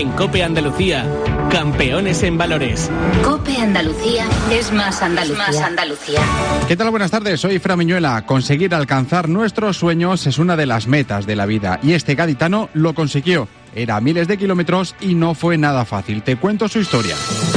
En COPE Andalucía, campeones en valores. COPE Andalucía es más Andalucía. ¿Qué tal? Buenas tardes, soy Fran Miñuela. Conseguir alcanzar nuestros sueños es una de las metas de la vida y este gaditano lo consiguió. Era a miles de kilómetros y no fue nada fácil. Te cuento su historia.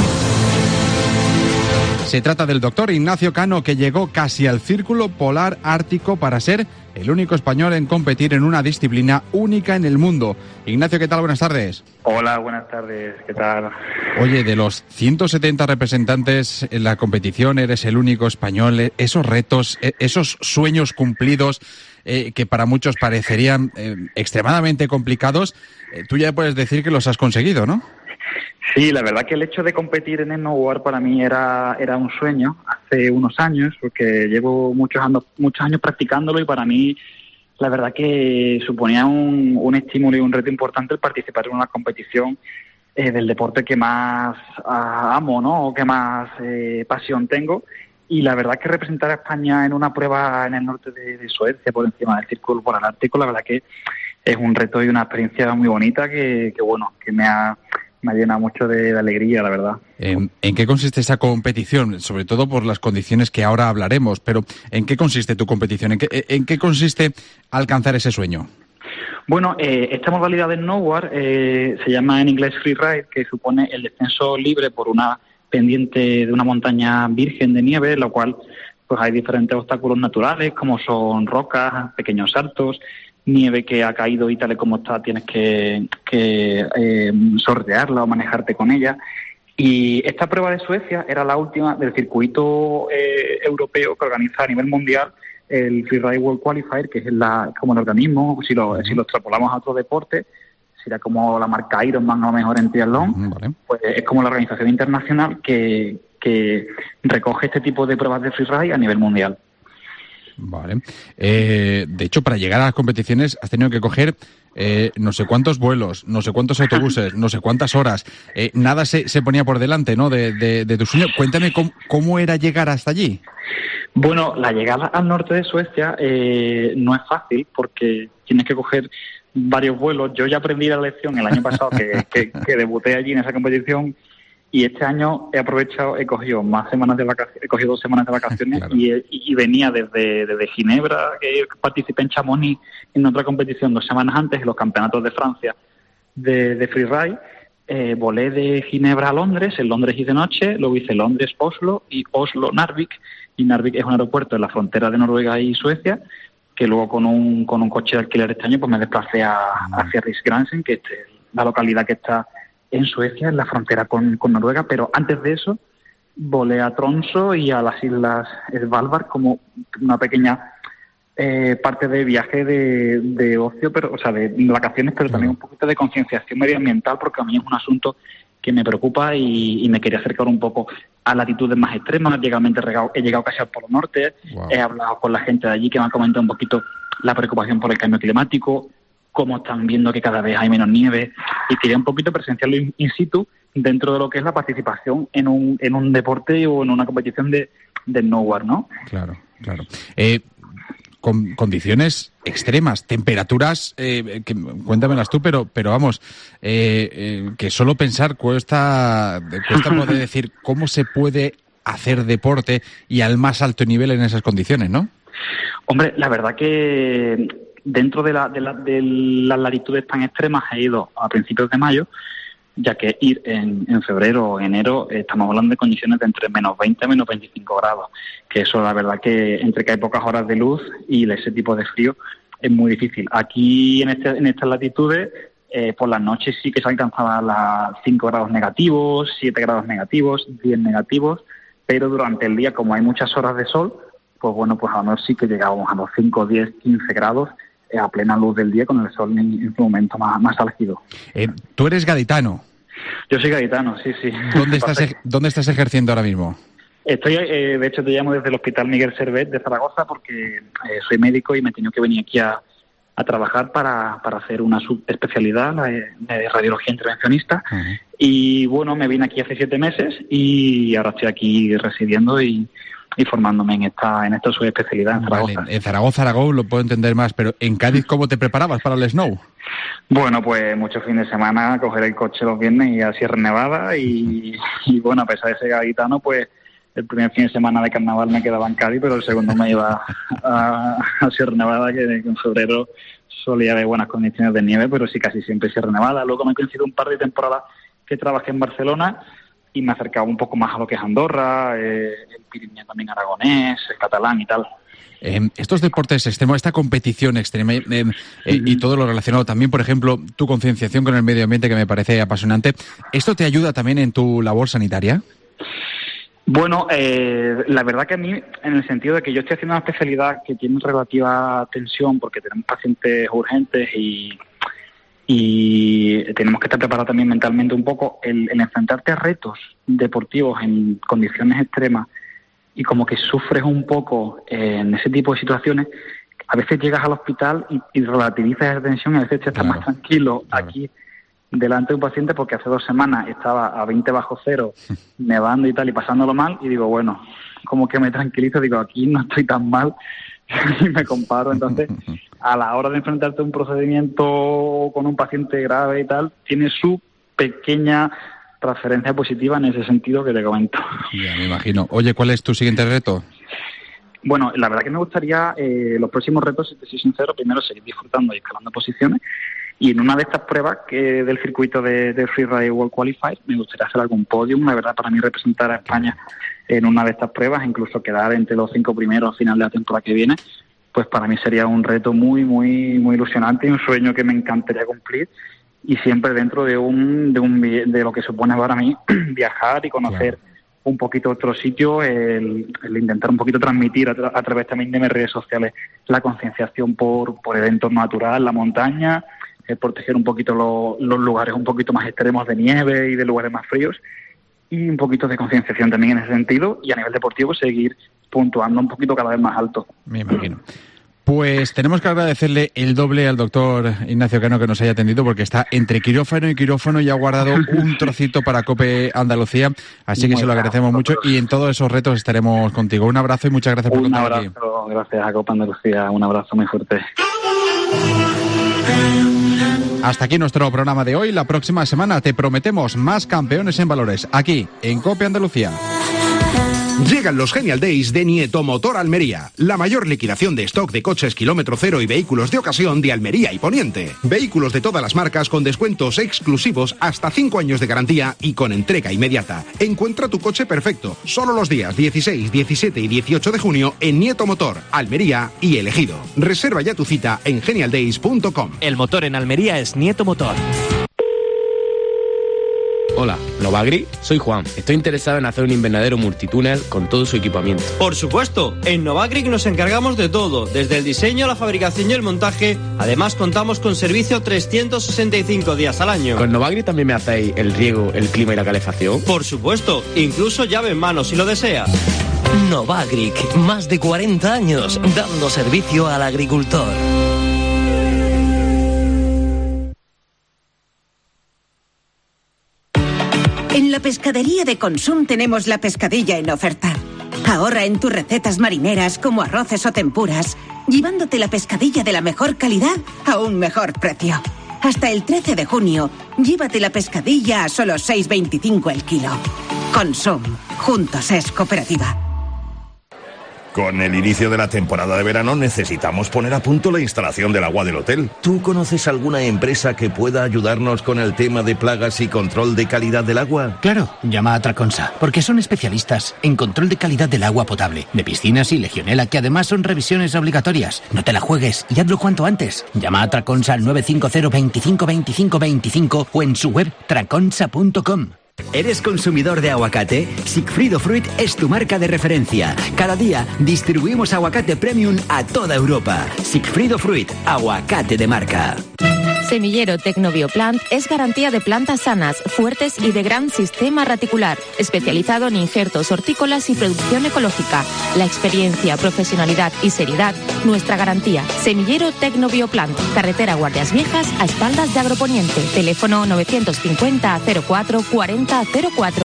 Se trata del doctor Ignacio Cano, que llegó casi al Círculo Polar Ártico para ser el único español en competir en una disciplina única en el mundo. Ignacio, ¿qué tal? Buenas tardes. Hola, buenas tardes. ¿Qué tal? Oye, de los 170 representantes en la competición, eres el único español. Esos retos, esos sueños cumplidos que para muchos parecerían extremadamente complicados, tú ya puedes decir que los has conseguido, ¿no? Sí, la verdad que el hecho de competir en snowboard para mí era un sueño hace unos años, porque llevo muchos años practicándolo y para mí la verdad que suponía un estímulo y un reto importante el participar en una competición del deporte que más amo, ¿no? O que más pasión tengo. Y la verdad que representar a España en una prueba en el norte de Suecia, por encima del Círculo Polar Ártico, la verdad que es un reto y una experiencia muy bonita que me llena mucho de alegría, la verdad. ¿En qué consiste esa competición? Sobre todo por las condiciones que ahora hablaremos, pero ¿en qué consiste tu competición? ¿En qué consiste alcanzar ese sueño? Bueno, esta modalidad de snowboard se llama en inglés freeride, que supone el descenso libre por una pendiente de una montaña virgen de nieve, en la cual pues hay diferentes obstáculos naturales, como son rocas, pequeños saltos, nieve que ha caído y tal y como está tienes que sortearla o manejarte con ella. Y esta prueba de Suecia era la última del circuito europeo que organiza a nivel mundial el Freeride World Qualifier, que es como el organismo, si lo extrapolamos a otro deporte, sería como la marca Ironman a lo mejor en triatlón, vale. Pues es como la organización internacional que recoge este tipo de pruebas de freeride a nivel mundial. Vale. De hecho, para llegar a las competiciones has tenido que coger no sé cuántos vuelos, no sé cuántos autobuses, no sé cuántas horas. Nada se ponía por delante, ¿no? De tu sueño. Cuéntame cómo era llegar hasta allí. Bueno, la llegada al norte de Suecia no es fácil porque tienes que coger varios vuelos. Yo ya aprendí la lección el año pasado que debuté allí en esa competición. Y este año he cogido más semanas de vacaciones, he cogido 2 semanas de vacaciones. Claro. y venía desde Ginebra, que participé en Chamonix en otra competición 2 semanas antes, en los campeonatos de Francia de freeride. Volé de Ginebra a Londres, en Londres hice noche, luego hice Londres-Oslo y Oslo-Narvik. Y Narvik es un aeropuerto en la frontera de Noruega y Suecia, que luego con un coche de alquiler este año pues me desplacé hacia Riksgränsen, que es la localidad que está en Suecia, en la frontera con Noruega, pero antes de eso volé a Tromsø y a las islas Svalbard como una pequeña parte de viaje de ocio, pero o sea, de vacaciones, pero también un poquito de concienciación medioambiental, porque a mí es un asunto que me preocupa y me quería acercar un poco a latitudes más extremas. He llegado casi al Polo Norte, wow. He hablado con la gente de allí que me ha comentado un poquito la preocupación por el cambio climático, cómo están viendo que cada vez hay menos nieve, y quería un poquito presenciarlo in situ dentro de lo que es la participación en un deporte o en una competición de snowboard, ¿no? Claro. Con condiciones extremas, temperaturas, cuéntamelas tú, pero vamos, que solo pensar cuesta poder decir cómo se puede hacer deporte y al más alto nivel en esas condiciones, ¿no? Hombre, la verdad que dentro de las latitudes tan extremas he ido a principios de mayo, ya que ir en febrero o enero estamos hablando de condiciones de entre menos 20 a menos 25 grados, que eso la verdad que entre que hay pocas horas de luz y ese tipo de frío es muy difícil. Aquí en estas latitudes por las noches sí que se alcanzaban las 5 grados negativos, 7 grados negativos, 10 negativos, pero durante el día, como hay muchas horas de sol, pues bueno, pues a lo mejor sí que llegábamos a los 5, 10, 15 grados a plena luz del día con el sol en su momento más álgido. ¿Tú eres gaditano? Yo soy gaditano, sí. ¿Dónde estás ejerciendo ahora mismo? Estoy, de hecho te llamo desde el Hospital Miguel Servet de Zaragoza porque soy médico y me he tenido que venir aquí a trabajar para hacer una subespecialidad de radiología intervencionista. Uh-huh. Y bueno, me vine aquí hace 7 meses y ahora estoy aquí residiendo y formándome en esta subespecialidad en Zaragoza. Vale. En Zaragoza, Aragón lo puedo entender más, pero en Cádiz, ¿cómo te preparabas para el snow? Bueno, pues muchos fines de semana, coger el coche los viernes y a Sierra Nevada y bueno, a pesar de ser gaditano, pues el primer fin de semana de carnaval me quedaba en Cádiz, pero el segundo me iba a Sierra Nevada, que en febrero solía haber buenas condiciones de nieve, pero sí casi siempre Sierra Nevada. Luego me coincidió un par de temporadas que trabajé en Barcelona y me acercaba un poco más a lo que es Andorra, el Pirineo también aragonés, el catalán y tal. Estos deportes extremos, esta competición extrema y todo lo relacionado también, por ejemplo, tu concienciación con el medio ambiente, que me parece apasionante, ¿esto te ayuda también en tu labor sanitaria? Bueno, la verdad que a mí, en el sentido de que yo estoy haciendo una especialidad que tiene relativa tensión, porque tenemos pacientes urgentes y tenemos que estar preparados también mentalmente un poco, el enfrentarte a retos deportivos en condiciones extremas y como que sufres un poco en ese tipo de situaciones, a veces llegas al hospital y relativizas esa tensión y a veces te estás más tranquilo aquí delante de un paciente, porque hace 2 semanas estaba a 20 bajo cero, nevando y tal, y pasándolo mal, y digo, bueno, como que me tranquilizo, digo, aquí no estoy tan mal, y me comparo. Entonces, a la hora de enfrentarte a un procedimiento con un paciente grave y tal, tiene su pequeña transferencia positiva en ese sentido que te comento. Ya, me imagino. Oye, ¿cuál es tu siguiente reto? Bueno, la verdad que me gustaría, los próximos retos, si te soy sincero, primero seguir disfrutando y escalando posiciones, y en una de estas pruebas que del circuito de Freeride World Qualified me gustaría hacer algún podium. La verdad, para mí representar a España en una de estas pruebas, incluso quedar entre los 5 primeros al final de la temporada que viene, pues para mí sería un reto muy, muy, muy ilusionante y un sueño que me encantaría cumplir, y siempre dentro de lo que supone para mí viajar y conocer un poquito otro sitio, el intentar un poquito transmitir a través también de mis redes sociales la concienciación por el entorno natural, la montaña, proteger un poquito los lugares un poquito más extremos de nieve y de lugares más fríos, y un poquito de concienciación también en ese sentido, y a nivel deportivo seguir puntuando un poquito cada vez más alto. Me imagino. Pues tenemos que agradecerle el doble al doctor Ignacio Cano que nos haya atendido, porque está entre quirófano y ha guardado un trocito para COPE Andalucía, así que se lo agradecemos mucho, y en todos esos retos estaremos contigo. Un abrazo y muchas gracias por contar aquí. Un abrazo, gracias a COPE Andalucía, un abrazo muy fuerte. Hasta aquí nuestro programa de hoy. La próxima semana te prometemos más campeones en valores, aquí en COPE Andalucía. Llegan los Genial Days de Nieto Motor Almería, la mayor liquidación de stock de coches kilómetro cero y vehículos de ocasión de Almería y Poniente. Vehículos de todas las marcas con descuentos exclusivos, hasta 5 años de garantía y con entrega inmediata. Encuentra tu coche perfecto, solo los días 16, 17 y 18 de junio en Nieto Motor, Almería y El Ejido. Reserva ya tu cita en genialdays.com. El motor en Almería es Nieto Motor. Hola, Novagri, soy Juan. Estoy interesado en hacer un invernadero multitúnel con todo su equipamiento. Por supuesto, en Novagric nos encargamos de todo, desde el diseño, la fabricación y el montaje. Además, contamos con servicio 365 días al año. ¿Con Novagri también me hacéis el riego, el clima y la calefacción? Por supuesto, incluso llave en mano si lo deseas. Novagric, más de 40 años dando servicio al agricultor. En la pescadería de Consum tenemos la pescadilla en oferta. Ahorra en tus recetas marineras como arroces o tempuras, llevándote la pescadilla de la mejor calidad a un mejor precio. Hasta el 13 de junio, llévate la pescadilla a solo 6,25 el kilo. Consum, juntos es cooperativa. Con el inicio de la temporada de verano necesitamos poner a punto la instalación del agua del hotel. ¿Tú conoces alguna empresa que pueda ayudarnos con el tema de plagas y control de calidad del agua? Claro, llama a Traconsa, porque son especialistas en control de calidad del agua potable, de piscinas y legionela, que además son revisiones obligatorias. No te la juegues y hazlo cuanto antes. Llama a Traconsa al 950 25 25 25 o en su web traconsa.com. ¿Eres consumidor de aguacate? Sigfrido Fruit es tu marca de referencia. Cada día distribuimos aguacate premium a toda Europa. Sigfrido Fruit, aguacate de marca. Semillero Tecnobioplant es garantía de plantas sanas, fuertes y de gran sistema radicular, especializado en injertos hortícolas y producción ecológica. La experiencia, profesionalidad y seriedad, nuestra garantía. Semillero Tecnobioplant, carretera Guardias Viejas a espaldas de Agroponiente. Teléfono 950 04 40 04.